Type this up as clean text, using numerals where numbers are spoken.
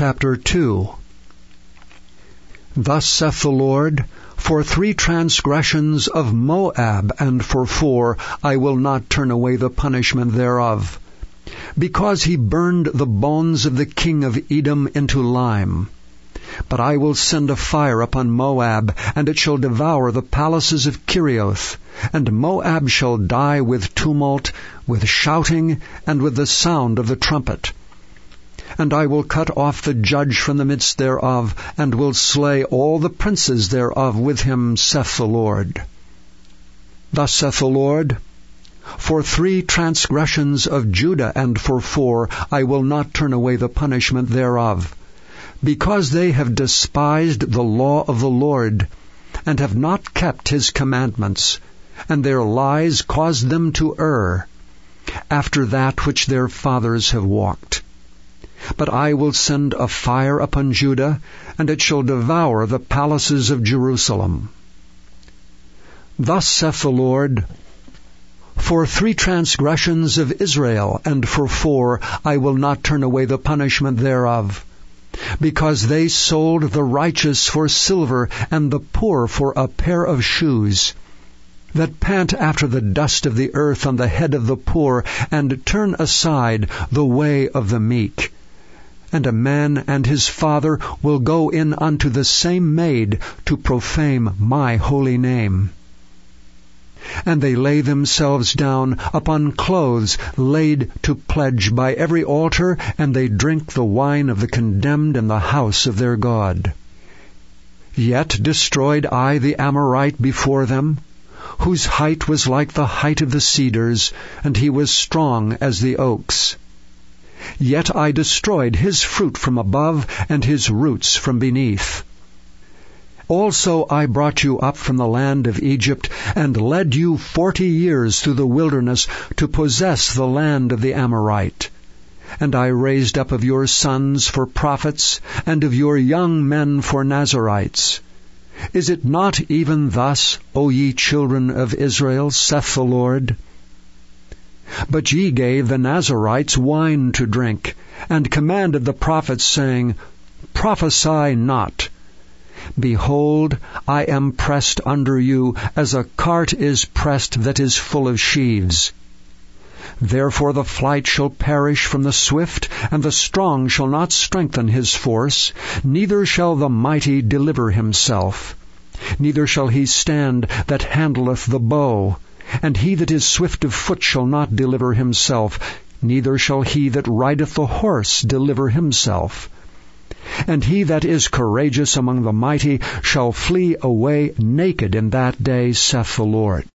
Chapter 2. Thus saith the Lord, For 3 transgressions of Moab, and for 4, I will not turn away the punishment thereof. Because he burned the bones of the king of Edom into lime. But I will send a fire upon Moab, and it shall devour the palaces of Kerioth. And Moab shall die with tumult, with shouting, and with the sound of the trumpet. And I will cut off the judge from the midst thereof, and will slay all the princes thereof with him, saith the Lord. Thus saith the Lord, For 3 transgressions of Judah, and for 4, I will not turn away the punishment thereof. Because they have despised the law of the Lord, and have not kept his commandments, and their lies caused them to err, after that which their fathers have walked. But I will send a fire upon Judah, and it shall devour the palaces of Jerusalem. Thus saith the Lord, For 3 transgressions of Israel, and for 4, I will not turn away the punishment thereof. Because they sold the righteous for silver, and the poor for a pair of shoes, that pant after the dust of the earth on the head of the poor, and turn aside the way of the meek. And a man and his father will go in unto the same maid to profane my holy name. And they lay themselves down upon clothes laid to pledge by every altar, and they drink the wine of the condemned in the house of their God. Yet destroyed I the Amorite before them, whose height was like the height of the cedars, and he was strong as the oaks. Yet I destroyed his fruit from above, and his roots from beneath. Also I brought you up from the land of Egypt, and led you 40 years through the wilderness to possess the land of the Amorite. And I raised up of your sons for prophets, and of your young men for Nazarites. Is it not even thus, O ye children of Israel, saith the Lord? But ye gave the Nazarites wine to drink, and commanded the prophets, saying, Prophesy not. Behold, I am pressed under you, as a cart is pressed that is full of sheaves. Therefore the flight shall perish from the swift, and the strong shall not strengthen his force, neither shall the mighty deliver himself. Neither shall he stand that handleth the bow, and he that is swift of foot shall not deliver himself, neither shall he that rideth the horse deliver himself. And he that is courageous among the mighty shall flee away naked in that day, saith the Lord.